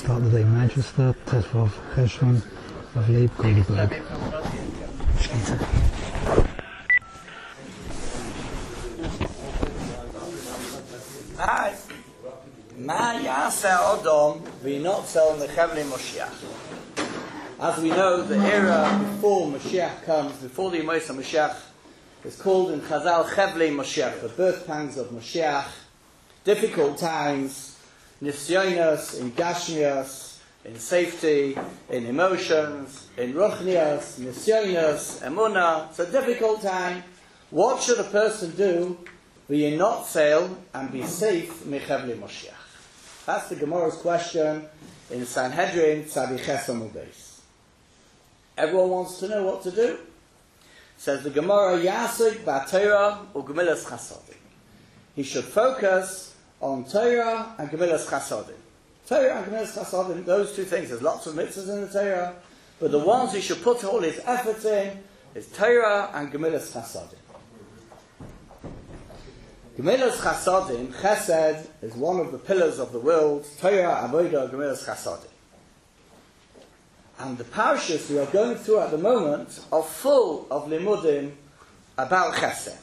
start the day Manchester, Tesvov, Cheshvan, of Leib, Goldberg. Hi. Ma Yasa Odom V'Notzel Nechevli Moshiach. As we know, the era before Mashiach comes, before the Yemosah Mashiach, is called in Chazal Chevli Moshiach, the birth pangs of Mashiach, difficult times, nisyonos, in gashmios, in safety, in emotions, in ruchnios, nisyonos, emunah. It's a difficult time. What should a person do? Be not sail and be safe mechevli Moshiach. That's the Gemara's question in Sanhedrin Tzavi Chesam Ubeis. Everyone wants to know what to do. Says the Gemara, Yasik ba'Torah u'gemilas chasadim. He should focus on Torah and gemilas chasadim. Torah and gemilas chasadim, those two things. There's lots of mitzvahs in the Torah, but the ones he should put all his effort in is Torah and gemilas chasadim. Gemilas chasadim, chesed, is one of the pillars of the world. Torah, avodah, gemilas chasadim. And the parashas we are going through at the moment are full of limudim about chesed.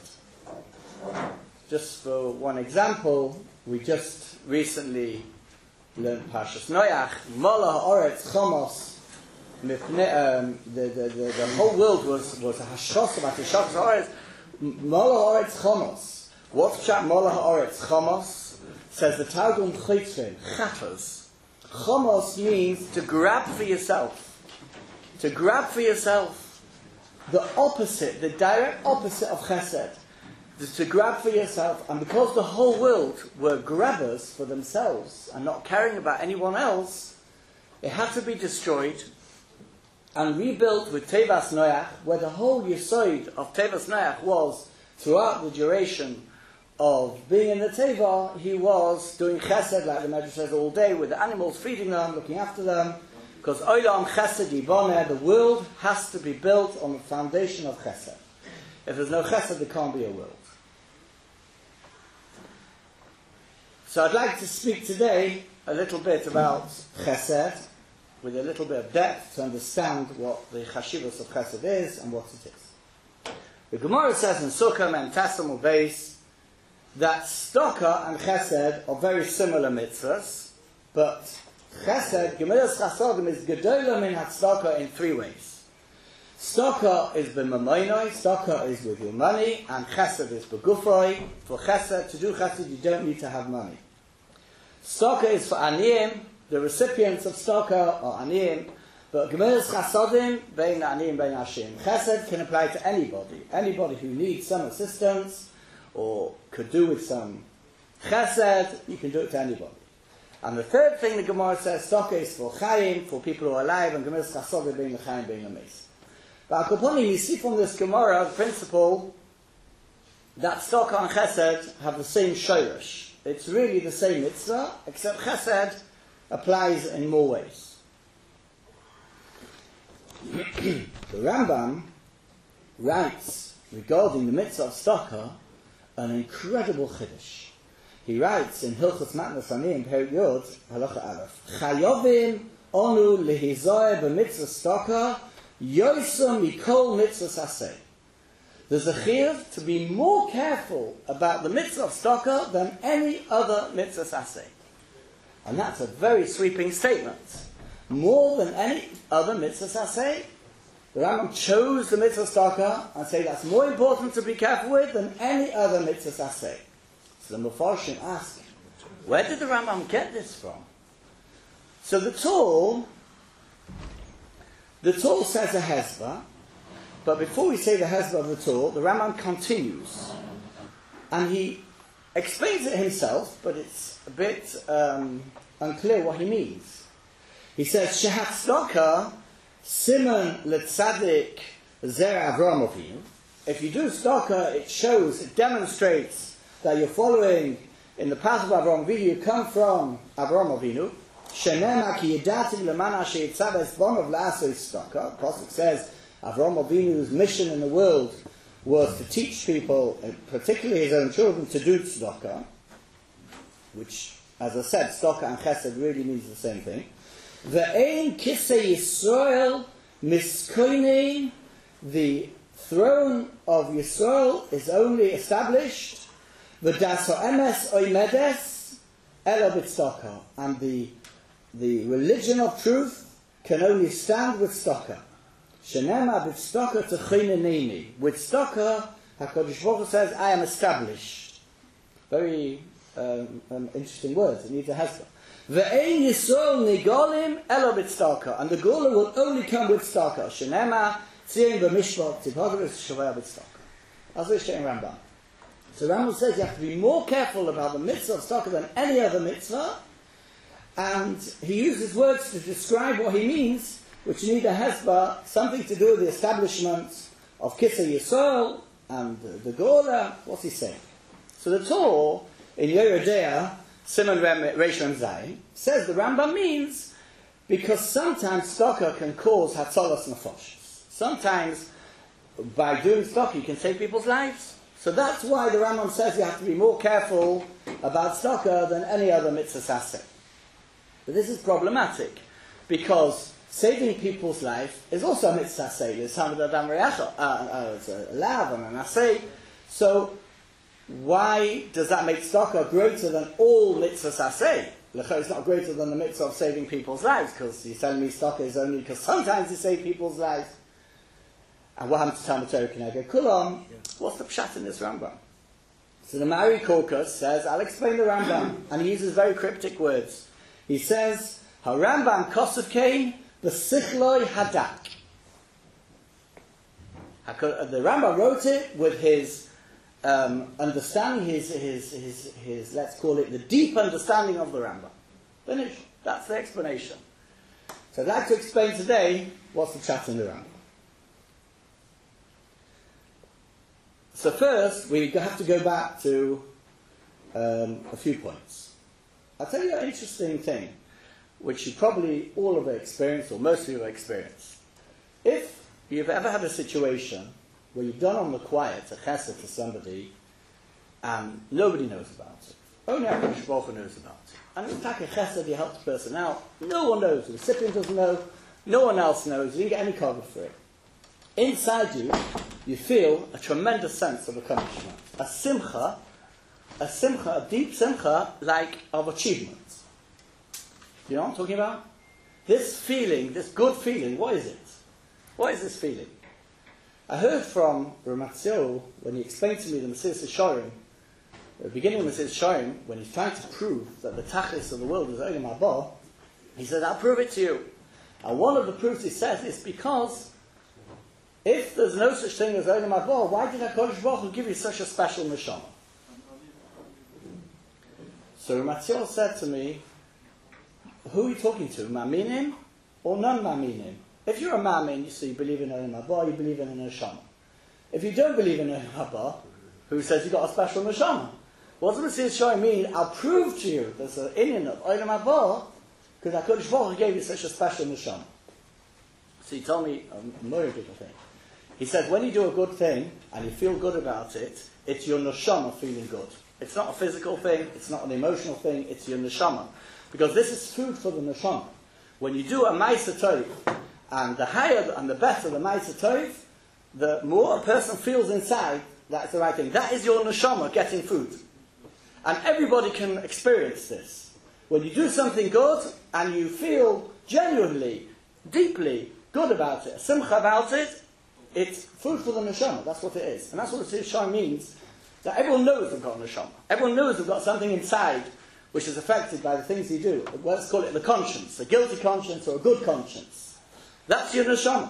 Just for one example, we just recently learned Parashas Noach, Mola ha'oretz chomos, the whole world was a hashos about the hashos ha'oretz, Mola ha'oretz chomos. What's pshat Mola ha'oretz chomos? Says the Targum Chaitzin, chatas. Chomos means to grab for yourself. To grab for yourself. The opposite, the direct opposite of chesed. Is to grab for yourself. And because the whole world were grabbers for themselves and not caring about anyone else, it had to be destroyed and rebuilt with Tevas Noach, where the whole yesod of Tevas Noach was, throughout the duration of being in the Teva, he was doing chesed, like the Medrash says, all day with the animals, feeding them, looking after them. Because Olam Chesed Yiboneh, the world has to be built on the foundation of chesed. If there's no chesed, there can't be a world. So I'd like to speak today a little bit about chesed, with a little bit of depth to understand what the chashivos of chesed is and what it is. The Gemara says in Sukkah and Tassim Ubeis that Stokah and Chesed are very similar mitzvahs, but Chesed, Gemilas Chasadim, is Gedolah min HaTzedakah in three ways. Stokah is b'mamoinoi, Stokah is with your money, and Chesed is b'gufoi. For Chesed, to do Chesed, you don't need to have money. Stokah is for Aniyim, the recipients of Stokah are Aniyim, but Gemilas Chasadim, bein Aniyim, bein Hashim. Chesed can apply to anybody who needs some assistance, or could do with some chesed, you can do it to anybody. And the third thing the Gemara says, Stokah is for chayim, for people who are alive, and gemilas chasadim being the chayim, being the mace. But Akoponi, you see from this Gemara the principle that Stokah and chesed have the same shayrish. It's really the same mitzvah, except chesed applies in more ways. The Rambam writes regarding the mitzvah of Stokah an incredible chiddush. He writes in Hilchos Matnas Aniyim, Perik Yod, Halacha Aleph, Chayovim onu lehizoeh b'mitzvah Stokah yosem mikol mitzvah aseh. There's a chiyuv to be more careful about the mitzvah of Stokah than any other mitzvah aseh. And that's a very sweeping statement. More than any other mitzvah aseh. The Rambam chose the mitzvah Stokah and say that's more important to be careful with than any other mitzvah aseh. So the Mefarshim ask, where did the Rambam get this from? So the Torah says a hezbah, but before we say the hezbah of the Torah, the Rambam continues. And he explains it himself, but it's a bit unclear what he means. He says, Shehat Stokah Simon letzadik zer Avram Avinu. If you do Stokah, it demonstrates that you're following in the path of Avram Avinu. You come from Avram Avinu. Shenema ki yedatim lemana sheitzav es bonav la'aseh Stokah. The Prophet says Avram Avinu's mission in the world was to teach people, particularly his own children, to do Stokah, which, as I said, Stokah and Chesed really means the same thing. Ve'ein kisei Yisrael miskoinein, the throne of Yisrael is only established, v'das ha'emes oimedes elo b'tzedakah, and the religion of truth can only stand with tzedakah. Shenema b'tzedakah t'chineneni. With tzedakah, HaKadosh Baruch Hu says, I am established. Very interesting words. It needs a hezbollah. Ve'ein Yisrael nigolim elo b'tzedakah, and the Gula will only come with tzedakah. Shenema tziyim b'mishpat tzipodris shavaya b'tzedakah. That's what it's saying in Rambam. So Rambam says you have to be more careful about the mitzvah of tzedakah than any other mitzvah, and he uses words to describe what he means, which need a hezbollah, something to do with the establishment of Kisei Yisrael and the Gula. What's he saying? So the Torah in Yerodea, Simon Reish Rem Zayin, says the Rambam means because sometimes tzedakah can cause hatzalas nefashos. Sometimes by doing tzedakah you can save people's lives. So that's why the Rambam says you have to be more careful about tzedakah than any other mitzvah saseh. But this is problematic because saving people's life is also a mitzvah saseh. It's a lav and an aseh. So why does that make tzedakah greater than all mitzvahs aseh? It's not greater than the mitzvah of saving people's lives, because you're telling me tzedakah is only because sometimes you save people's lives. And what happens to Talmud Torah Keneged Kulam? What's the pshat in this Rambam? So the Mari Korkus says, I'll explain the Rambam, and he uses very cryptic words. He says, HaRambam Kosev Kain B'sichloi Hadak. The Rambam wrote it with his understanding, his let's call it the deep understanding of the Rambam. Finish. That's the explanation. So I'd like to explain today what's the pshat in the Rambam. So first, we have to go back to a few points. I'll tell you an interesting thing, which you probably all have experienced, or most of you have experienced. If you've ever had a situation where you've done on the quiet a chesed to somebody, and nobody knows about it, only HaKadosh Baruch Hu knows about it, and it's like a chesed, you helped the person out, no one knows, the recipient doesn't know, no one else knows, you didn't get any cover for it. Inside you, you feel a tremendous sense of accomplishment. A simcha, a deep simcha, like of achievement. You know what I'm talking about? This feeling, this good feeling, what is it? What is this feeling? I heard from Ramatzio, when he explained to me the Mesilas Yesharim, the beginning of Mesilas Yesharim, when he's trying to prove that the tachlis of the world is Olam Haba, he said, I'll prove it to you. And one of the proofs he says is because if there's no such thing as Olam Haba, why did HaKadosh Baruch Hu give you such a special neshama? So Ramatzio said to me, who are you talking to? Ma'aminim or non-ma'aminim? If you're a ma'amin, you believe in Olam Haba, you believe in a neshama. If you don't believe in Olam Haba, who says you've got a special neshama? What does Mesilas Yesharim mean? I'll prove to you there's an inyan of Olam Haba because HaKadosh Baruch Hu gave you such a special neshama. So he told me a more beautiful thing. He said, when you do a good thing and you feel good about it, it's your neshama feeling good. It's not a physical thing, it's not an emotional thing, it's your neshama. Because this is food for the neshama. When you do a ma'aser tov, and the higher and the better the ma'aser tov, the more a person feels inside that's the right thing. That is your neshama getting food. And everybody can experience this. When you do something good and you feel genuinely, deeply good about it, simcha about it, it's food for the neshama. That's what it is. And that's what the Mesilas Yesharim means. That everyone knows they've got a neshama. Everyone knows they've got something inside which is affected by the things you do. Let's call it the conscience, a guilty conscience or a good conscience. That's your neshama.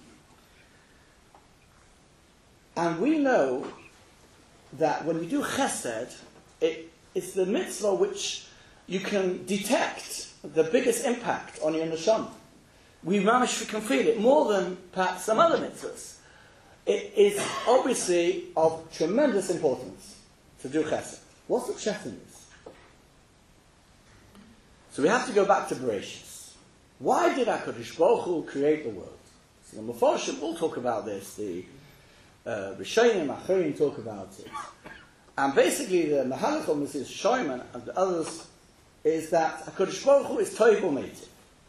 And we know that when you do chesed, it's the mitzvah which you can detect the biggest impact on your neshama. We mamish can feel it more than perhaps some other mitzvahs. It is obviously of tremendous importance to do chesed. What's the pshat in this? So we have to go back to Bereshis. Why did HaKadosh Baruch Hu create the world? So the Mefarshim will talk about this. The Rishonim, Acharim talk about it. And basically the Mahalach of Mesilas Yesharim and the others is that HaKadosh Baruch Hu is Toiv U'Meitiv.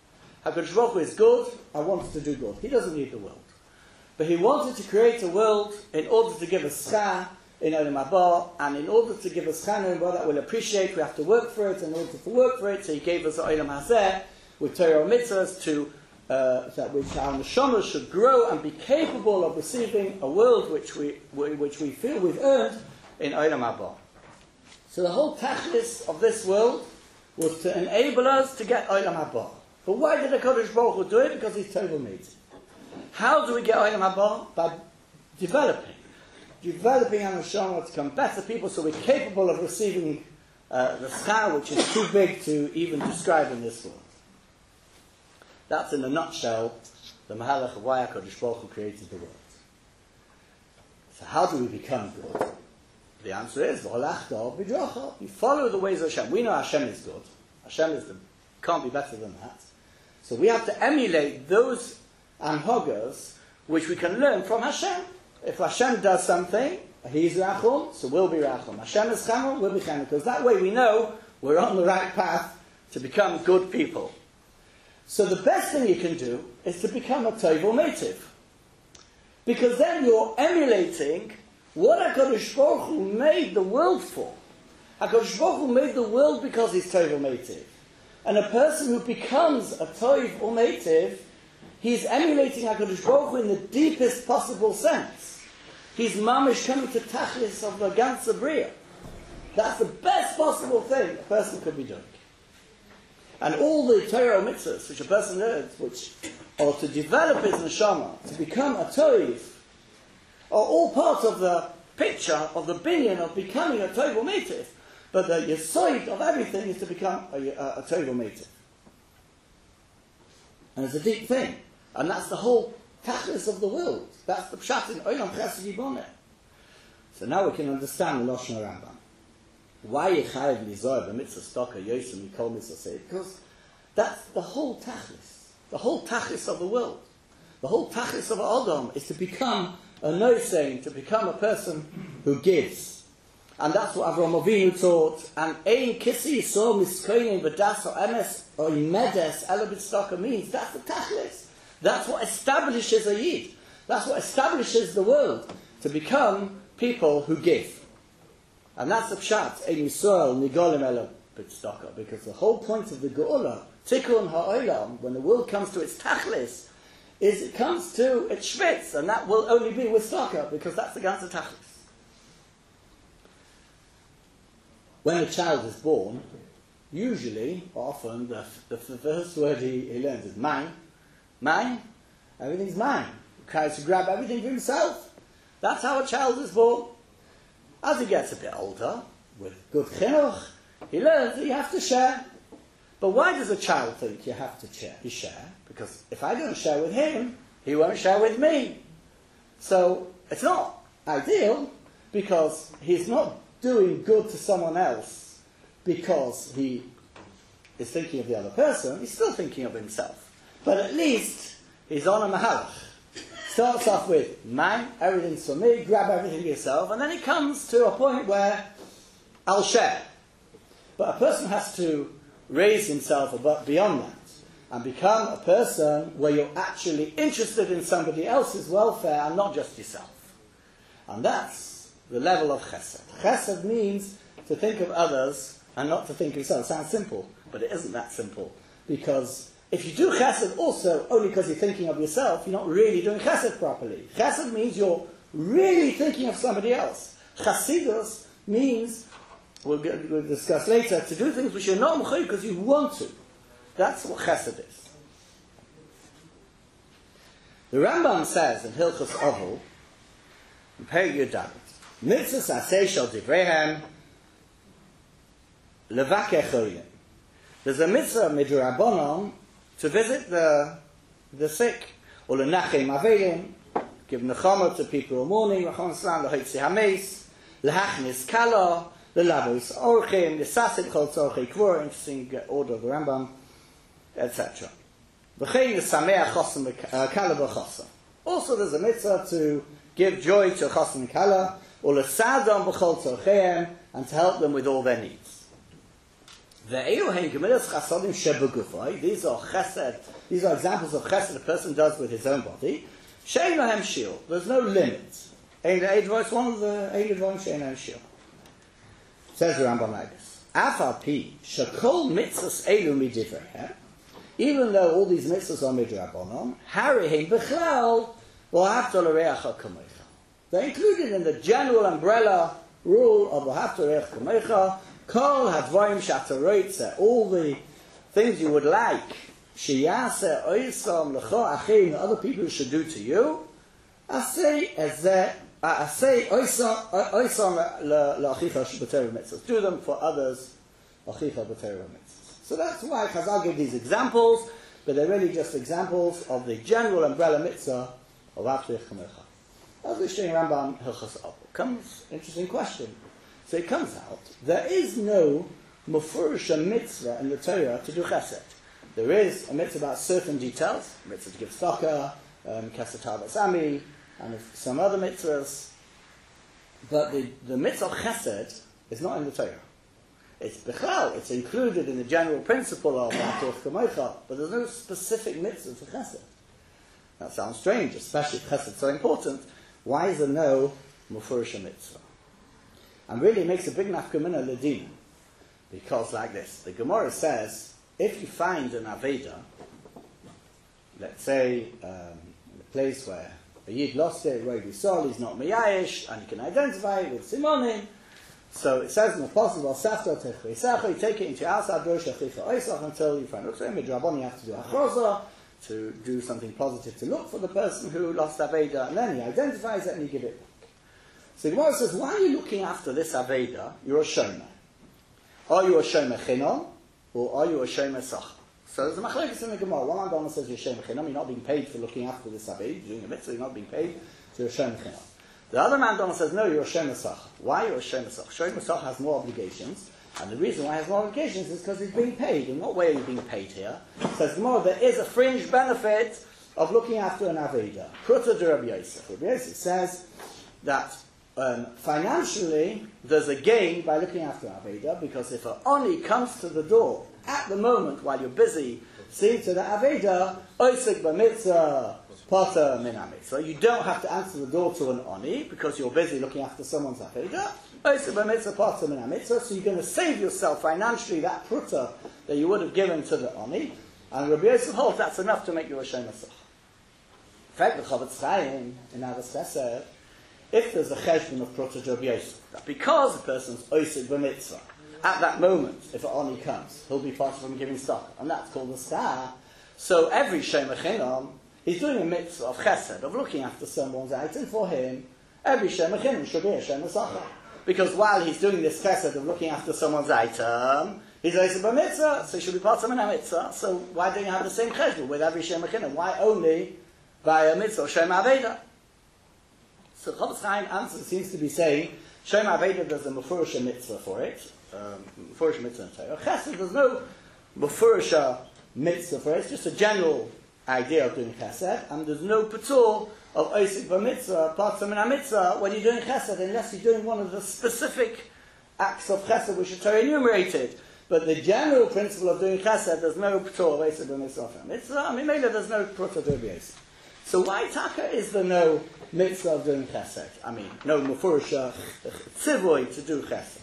HaKadosh Baruch Hu is good and wants to do good. He doesn't need the world. But he wanted to create a world in order to give us schar in Olam Haba, and in order to give us schar in that we'll appreciate, we have to work for it. In order to work for it, so he gave us Olam Hazeh with Torah mitzvahs to that which our neshama should grow and be capable of receiving a world which we feel we've earned in Olam Haba. So the whole tachlis of this world was to enable us to get Olam Haba. But why did the HaKadosh Baruch Hu do it? Because he's Tova Meid. How do we get Olam Haba? By developing our neshama to become better people, so we're capable of receiving the schar, which is too big to even describe in this world. That's in a nutshell the mahalach of why HaKadosh Baruch Hu created the world. So how do we become good? The answer is v'holachta b'dracha. You follow the ways of Hashem. We know Hashem is good. Hashem can't be better than that. So we have to emulate those anhogas which we can learn from Hashem. If Hashem does something, He's Rachum, so we'll be Rachum. Hashem is Chamel, we'll be Chamel. Because that way we know we're on the right path to become good people. So the best thing you can do is to become a Tovel native. Because then you're emulating what HaKadosh Baruch Hu made the world for. HaKadosh Baruch Hu made the world because He's Tovel native. And a person who becomes a Tovel native, he's emulating HaKadosh Baruch Hu in the deepest possible sense. He's mamish coming to tachlis of the ganze bria. That's the best possible thing a person could be doing. And all the Torah mitzvahs which a person learns, which are to develop his neshama, to become a toiv, are all part of the picture of the binyan of becoming a toiv native. But the yesod of everything is to become a toiv native. And it's a deep thing. And that's the whole tachlis of the world. That's the pshat in Olam Chesed Yiboneh. So now we can understand the Lashon Rambam. Why Yechayev Lizoy b'mitzvah staka yosem mikol mitzvah? Because that's the whole tachlis of the world. The whole tachlis of Adam is to become a nosein, to become a person who gives. And that's what Avraham Avinu taught. And ein kisi so miskoinin b'das or emes or imedes elabit staka means. That's the tachlis. That's what establishes a yid. That's what establishes the world, to become people who give. And that's the pshat, Ein Yisrael Nigolim Ela B'Tzedakah, because the whole point of the Geula, Tikkun Ha'olam, when the world comes to its tachlis, is it comes to its shvitz, and that will only be with tzedakah, because that's the ganze tachlis. When a child is born, usually, often, the first word he learns is mine. Mine? Everything's mine. He tries to grab everything for himself. That's how a child is born. As he gets a bit older, with good chinuch, he learns that you have to share. But why does a child think you have to share? Because if I don't share with him, he won't share with me. So it's not ideal, because he's not doing good to someone else because he is thinking of the other person. He's still thinking of himself. But at least he's on a mahalach. Starts off with mine, everything's for me, grab everything yourself, and then it comes to a point where I'll share. But a person has to raise himself above, beyond that, and become a person where you're actually interested in somebody else's welfare and not just yourself. And that's the level of chesed. Chesed means to think of others and not to think of yourself. It sounds simple, but it isn't that simple. Because if you do chesed also only because you're thinking of yourself, you're not really doing chesed properly. Chesed means you're really thinking of somebody else. Chasidus means, we'll discuss later, to do things which you're not mechuyev because you want to. That's what chesed is. The Rambam says in Hilchos Oval, in Perek Yud, mitzvahs aseh shel divreihem levakeh cholim. There's a mitzvah midrabanan to visit the sick, or lenachem avelim, give nechama to people in the morning, rachon salam lehotzi hameis, lehachnis kala, lelavos orchim, lesasit chol tzorchei kvor, interesting order of the Rambam, etc. V'chein lesameach chosim kala b'chosim. Also, there's a mitzvah to give joy to chosim and kala, or lesadam b'chol tzorcheim, and to help them with all their needs. These are chesed. These are examples of chesed a person does with his own body. Shein lahem shiur. There's no limit. Ein advice. One of the ein advice shein lahem shiur. Says the Rambam like this: Afal pi shakol mitzvos elu midivrei. Even though all these mitzvahs are midrabanon, harihin bechlal v'ahavta l'reacha kamecha. They're included in the general umbrella rule of v'ahavta l'reacha kamecha. Kol hadvarim shataroitze, all the things you would like, sheyase oisam lecho achim, other people should do to you. Asay oisam leachicha b'torah mitzvahs. Do them for others, achicha b'torah mitzvahs. So that's why Chazal give these examples, but they're really just examples of the general umbrella mitzvah of Avtech Kamecha. As we say in Rambam Hilchos Abba, comes interesting question. So it comes out, there is no mufurish mitzvah in the Torah to do chesed. There is a mitzvah about certain details, a mitzvah to give tzedakah, kesed Tavat Sami, and some other mitzvahs, but the mitzvah of chesed is not in the Torah. It's bechal, it's included in the general principle of Avtech Kamecha, but there's no specific mitzvah for chesed. That sounds strange, especially if chesed is so important. Why is there no mufurish mitzvah? And really it makes a big nafkamina ledina. Because like this, the Gemara says, if you find an Aveda, let's say a place where a Yid lost it, Rogi Sol, he's not Miyayish, and you can identify it with Simonim, so it says in the possible, you take it into your house, until you find it. So midrabon you have to do achroza, to do something positive to look for the person who lost Aveda, and then he identifies it and you give it back. So the Gemara says, why are you looking after this Aveda? You're a shomer. Are you a shomer chinon, or are you a shomer sachar? So there's a machlekes in the Gemara. One Mandana says you're a shomer chinon, you're not being paid for looking after this Aveda, you're doing a mitzvah, you're not being paid, so you're a shomer chinon. The other Mandana says, no, you're a shomer sachar. Why are you a shomer sachar? Shomer sachar has more obligations, and the reason why he has more obligations is because he's being paid. In what way are you being paid here? Says the Gemara, there is a fringe benefit of looking after an Aveda. Pruta de Rabbi Yosef. Rabbi Yosef says that financially, there's a gain by looking after Aveda, because if an Oni comes to the door at the moment while you're busy seeing to the Aveda, Oisik b'mitzvah, Potter min hamitzvah, you don't have to answer the door to an Oni because you're busy looking after someone's Aveda. Oisik b'mitzvah, Potter min hamitzvah, so you're going to save yourself financially that pruta that you would have given to the Oni, and Rabbi Yosef holds that's enough to make you a shomer sachar. In fact, the Chavetz Chaim in Avos Chesed, if there's a cheshbon of Pruta Rabbi Yosef, that because a person's oisik b'mitzvah, at that moment, if an Oni comes, he'll be part from giving stock, and that's called the star. So every shomer chinon, he's doing a mitzvah of chesed, of looking after someone's item for him. Every shomer chinon should be a shomer sachar, because while he's doing this chesed of looking after someone's item, he's oisik b'mitzvah, so he should be part of a mitzvah. So why don't you have the same cheshbon with every shomer chinon? Why only by a mitzvah of shomer aveda? So Chavetz Chaim answer seems to be saying, Shomer Aveda, there's a Mefurish mitzvah for it. Mefurish mitzvah in Torah. Chesed, there's no Mefurish mitzvah for it. It's just a general idea of doing Chesed. And there's no Patur of Oisik b'mitzvah, Patur min ha-mitzvah, when you're doing Chesed, unless you're doing one of the specific acts of Chesed which are Torah enumerated. But the general principle of doing Chesed, there's no Patur of Oisik b'mitzvah. Mitzvah, I mean, maybe there's no Patur of Yosef. So why taka is there no mitzvah of doing chesed? I mean, no mefurish tzivoy to do chesed.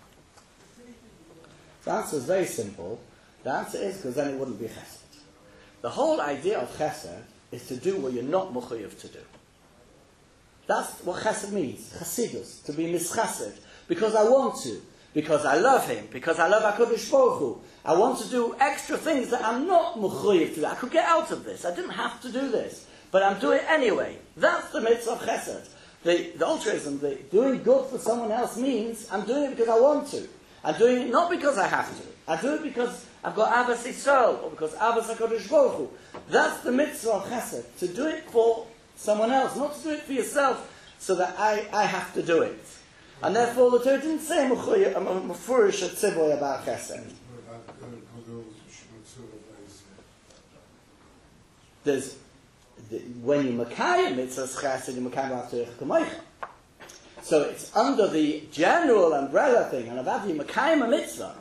The answer is very simple. The answer is because then it wouldn't be chesed. The whole idea of chesed is to do what you're not mechuyev to do. That's what chesed means. Chasidus, to be mischesed. Because I want to. Because I love him. Because I love HaKadosh Baruch Hu. I want to do extra things that I'm not mechuyev to do. I could get out of this. I didn't have to do this. But I'm doing it anyway. That's the mitzvah of chesed. The altruism, the doing good for someone else means I'm doing it because I want to. I'm doing it not because I have to. I do it because I've got Avos Yisrael, or because Avos HaKadosh Baruch Hu. That's the mitzvah of chesed. To do it for someone else, not to do it for yourself, so that I have to do it. And therefore the Torah didn't say mefurish tzivoy about chesed. There's when you makayim mitzvahs chesed, you makayim Avtech Kamecha. So it's under the general umbrella thing, and about you makayim a mitzvah,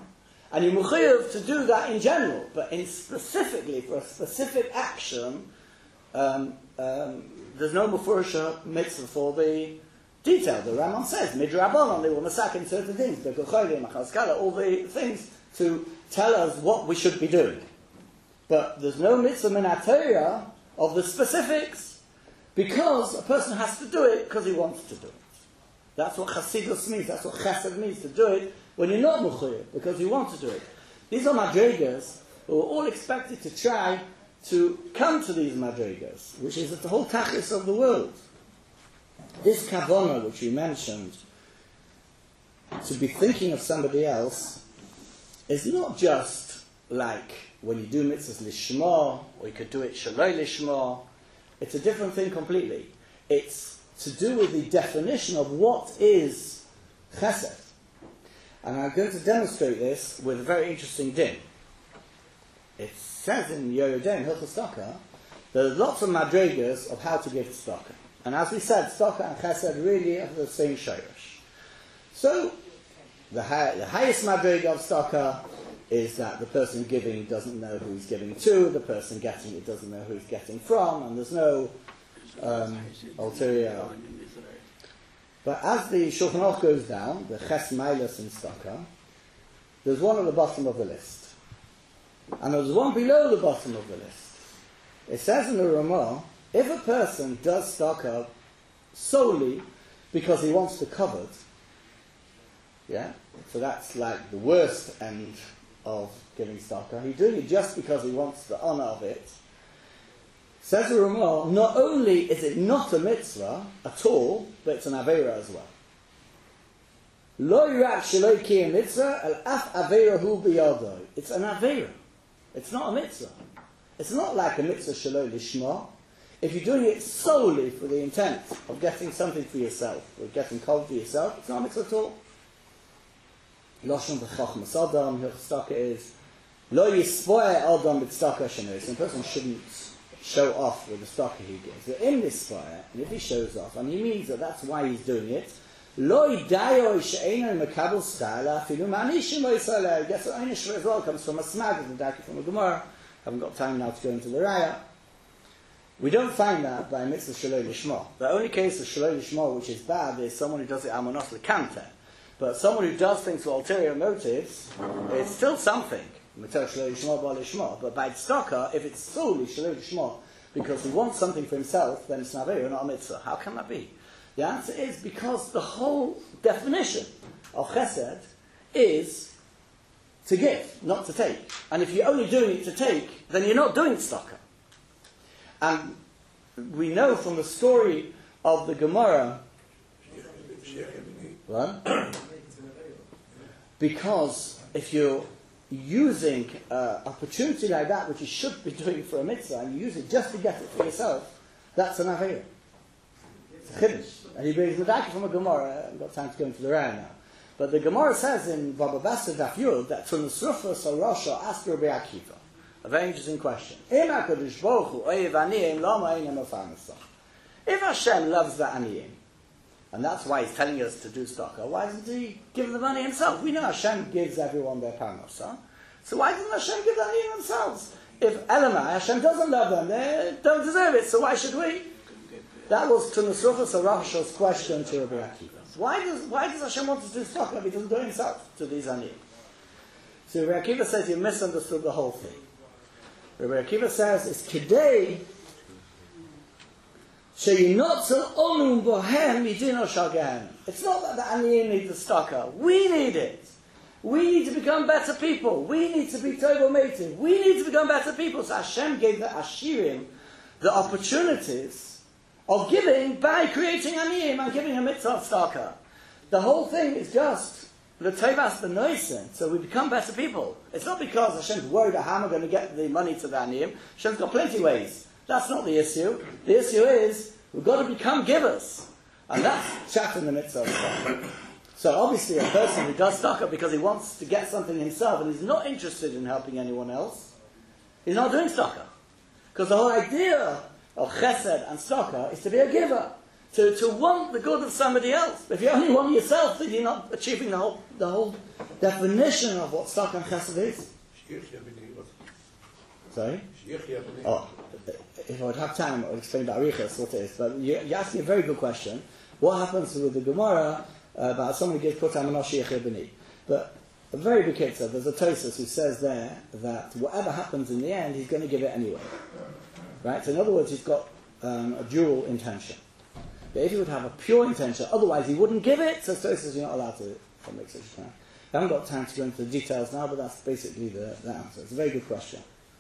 And you're mechuyev to do that in general, but in specifically, for a specific action, there's no mufurusha mitzvah for the detail. The Rambam says, midrabanon, they will masak in certain things, all the things to tell us what we should be doing. But there's no mitzvah min HaTorah of the specifics, because a person has to do it because he wants to do it. That's what Chasidus means, that's what Chesed means, to do it when you're not mechuyev, because you want to do it. These are madrigas who are all expected to try to come to these madrigas, which is the whole tachlis of the world. This kavanah, which we mentioned, to be thinking of somebody else, is not just like when you do mitzvahs lishma, or you could do it shaloi lishma. It's a different thing completely. It's to do with the definition of what is chesed. And I'm going to demonstrate this with a very interesting din. It says in Yerodin, Hilchos Tzedakah, there's lots of madrigas of how to give tzedakah. And as we said, tzedakah and chesed really have the same shayrish. So, the highest madriga of tzedakah is that the person giving doesn't know who he's giving to, the person getting it doesn't know who he's getting from, and there's no ulterior. But as the Shulchan Aruch goes down, the Ches Mailas in tzedakah, there's one at the bottom of the list. And there's one below the bottom of the list. It says in the Ramah, if a person does tzedakah solely because he wants the covered, yeah, so that's like the worst end of giving tzedakah. He's doing it just because he wants the honor of it. Says the Ramah, not only is it not a mitzvah at all, but it's an aveira as well. Lo yirak shelo kiyem mitzvah el af aveira hu biyado. It's an aveira. It's not a mitzvah. It's not like a mitzvah shelo lishma. If you're doing it solely for the intent of getting something for yourself, or getting covered for yourself, it's not a mitzvah at all. Lashon v'chachmas adam, tzedakah is lo yispoeh adam b'tzedakah sheno. So a person shouldn't show off with the tzedakah he gives. But in this fire, and if he shows off, and he means that that's why he's doing it, lo yidayo she'eino mekabel stala afilu ma'anishim lo yisrael. He gets an einish as well, comes from a smag, the daki from a Gemara. Haven't got time now to go into the raya. We don't find that by mitzvah shaloi lishma. The only case of shaloi lishma which is bad is someone who does it amonos lekante. But someone who does things for ulterior motives, it's still something. But by tzedakah, if it's solely shaloi lishma, because he wants something for himself, then it's an aveira, not a mitzvah. How can that be? The answer is because the whole definition of chesed is to give, not to take. And if you're only doing it to take, then you're not doing tzedakah. And we know from the story of the Gemara, what? Because if you're using an opportunity like that, which you should be doing for a mitzvah, and you use it just to get it for yourself, that's an aveira. It's a chiddush. And he brings the daki from a Gemara. I haven't got time to go into the raya now. But the Gemara says in Baba Basra Daf Yud that from the Srufas Arasha asked Rabbi Akiva. A very interesting question. If Hashem loves the aniyim, and that's why he's telling us to do tzedakah, why doesn't he give the money himself? We know Hashem gives everyone their parnasah, so why doesn't Hashem give the aniyim themselves? If Elamai, Hashem doesn't love them, they don't deserve it, so why should we? That was Tunusrufas Arasha's question to Rabbi Akiva. Why does Hashem want to do tzedakah if he doesn't do it himself to these aniyim? So Rabbi Akiva says you misunderstood the whole thing. Rabbi Akiva says it's kidei sheyinotzel onum bohem yidino shagahem. It's not that the aniyim need the tzedakah. We need it. We need to become better people. We need to be tovo meitiv. We need to become better people. So Hashem gave the ashirim the opportunities of giving by creating aniyim and giving a mitzvah of tzedakah. The whole thing is just the Tovas the Noisin, so we become better people. It's not because Hashem's worried about how am I going to get the money to the aniyim. Hashem's got plenty of ways. That's not the issue. The issue is we've got to become givers. And that's chat in the mitzvah of tzedakah. So obviously a person who does tzedakah because he wants to get something himself and is not interested in helping anyone else, he's not doing tzedakah. Because the whole idea of chesed and tzedakah is to be a giver. to want the good of somebody else. If you only want yourself, then you're not achieving the whole definition of what tzedakah and chesed is. Sorry? Oh, if I would have time, I would explain about Arichas what it is. But you asked me a very good question. What happens with the Gemara about somebody gives Putam and Shiach B'ni? But a very big kitzah, there's a Tosas who says there that whatever happens in the end, he's going to give it anyway. Right? So in other words, he's got a dual intention. But if he would have a pure intention, otherwise he wouldn't give it, so Tosas, you're not allowed to make such a claim. I haven't got time to go into the details now, but that's basically the answer. It's a very good question.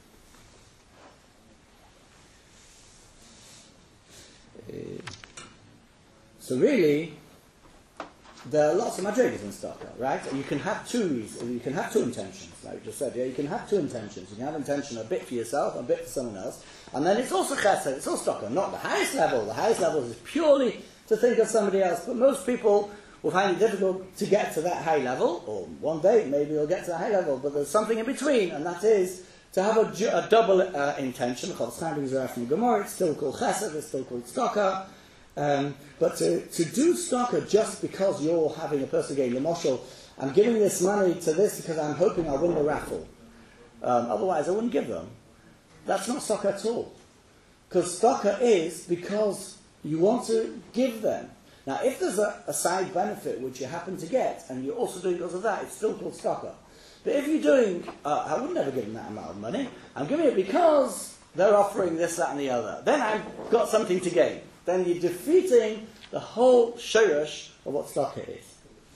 So really, there are lots of madrigas in tzedakah, right? You can have two intentions, like we just said. Yeah, you can have two intentions. You can have intention a bit for yourself, a bit for someone else, and then it's also chesed, it's also tzedakah. Not the highest level. The highest level is purely to think of somebody else. But most people will find it difficult to get to that high level, or one day maybe they'll get to that high level. But there's something in between, and that is to have a double intention. Called standing from Gemara. It's still called chesed. It's still called tzedakah. But to do tzedakah just because you're having a personal gain, the moshel, I'm giving this money to this because I'm hoping I'll win the raffle. Otherwise, I wouldn't give them. That's not tzedakah at all. Because tzedakah is because you want to give them. Now, if there's a side benefit which you happen to get, and you're also doing because of that, it's still called tzedakah. But if you're doing, I would never give them that amount of money. I'm giving it because they're offering this, that, and the other. Then I've got something to gain. Then you're defeating the whole shorosh of what tzedakah is.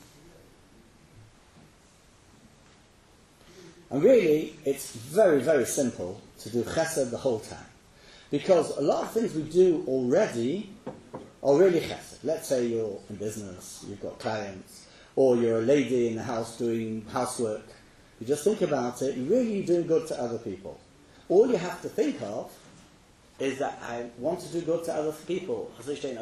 And really, it's very, very simple to do chesed the whole time. Because a lot of things we do already are really chesed. Let's say you're in business, you've got clients, or you're a lady in the house doing housework. You just think about it, you're really doing good to other people. All you have to think of is that I want to do good to other people.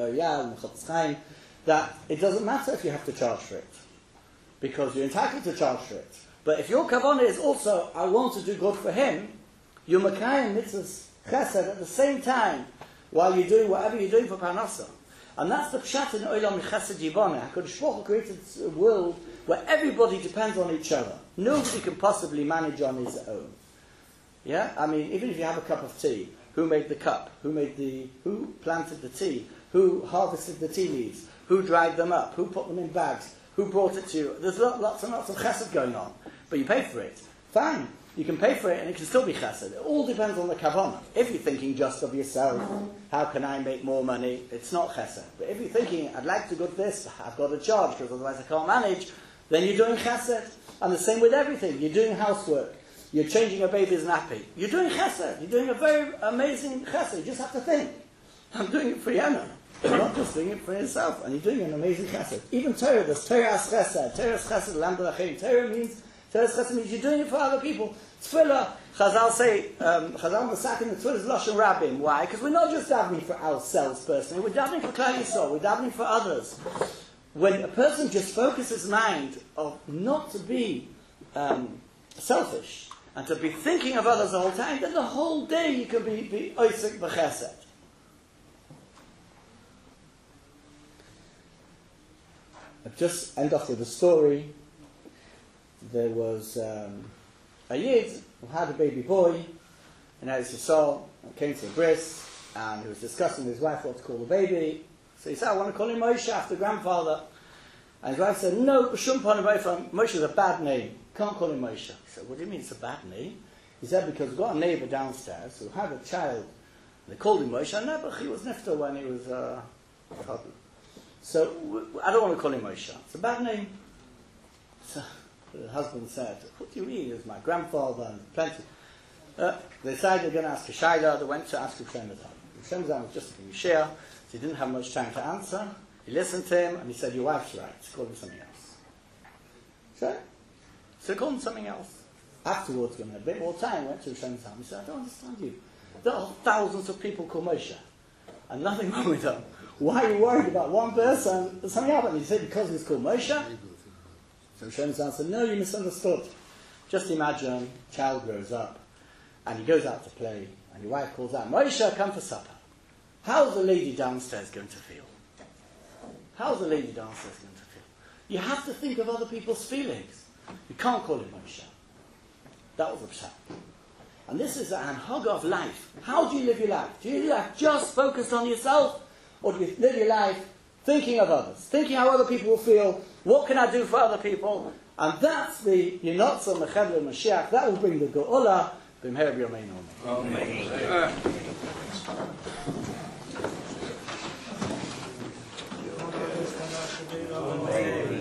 That it doesn't matter if you have to charge for it, because you're entitled to charge for it. But if your kavanah is also, I want to do good for him, you're makayim mitzvahs chesed at the same time, while you're doing whatever you're doing for parnasa. And that's the pshat in olam chesed yiboneh. HaKadosh Baruch Hu created a world where everybody depends on each other. Nobody can possibly manage on his own. Yeah? I mean, even if you have a cup of tea, who made the cup? Who planted the tea? Who harvested the tea leaves? Who dried them up? Who put them in bags? Who brought it to you? There's lots and lots of chesed going on. But you pay for it. Fine. You can pay for it and it can still be chesed. It all depends on the kavanah. If you're thinking just of yourself, how can I make more money? It's not chesed. But if you're thinking, I'd like to go to this, I've got to charge because otherwise I can't manage, then you're doing chesed. And the same with everything. You're doing housework. You're changing a baby's nappy. You're doing chesed. You're doing a very amazing chesed. You just have to think. I'm doing it for Yana. You're not just doing it for yourself. And you're doing an amazing chesed. Even Torah, there's Torah as chesed. Torah as chesed, lam b'lachim. Torah means you're doing it for other people. Tefillah, Chazal say, Chazal Masak in the Tefillah is Lashon Rabbim. Why? Because we're not just davening for ourselves personally. We're davening for Klal Yisrael. We're davening for others. When a person just focuses his mind of not to be selfish, and to be thinking of others the whole time, then the whole day you can be oisik b'chesed. I'll just end off with a story. There was a yid who had a baby boy, and as you saw, came to a bris, and he was discussing with his wife what to call the baby. So he said, I want to call him Moshe after grandfather. And his wife said, no, Moshe is a bad name. Can't call him Moshe. He said, what do you mean it's a bad name? He said, because we've got a neighbour downstairs who had a child. They called him Moshe, and Nebuch, he was nifter when he was a toddler. So I don't want to call him Moshe. It's a bad name. So the husband said, what do you mean? He was my grandfather and plenty. They decided they're going to ask a shayla. They went to ask Hashem Zan. Hashem Zan was just a Yeshia, so he didn't have much time to answer. He listened to him, and he said, your wife's right. Call him something else. So he called him something else. Afterwards, when he had a bit more time, went to Hashem Zan. He said, I don't understand you. There are thousands of people called Moshe, and nothing wrong with them. Why are you worried about one person? Something happened. He said, because he's called Moshe. So Hashem Zan said, no, you misunderstood. Just imagine, a child grows up, and he goes out to play, and your wife calls out, Moshe, come for supper. How's the lady downstairs going to feel? How's the lady dancer going to feel? You have to think of other people's feelings. You can't call it Moshe. That was the pshat. And this is an hug of life. How do you live your life? Do you live your life just focused on yourself? Or do you live your life thinking of others? Thinking how other people will feel? What can I do for other people? And that's the Yinotza Mechevle Mashiach. That will bring the Geola. B'mher b'yomeinu. Amen.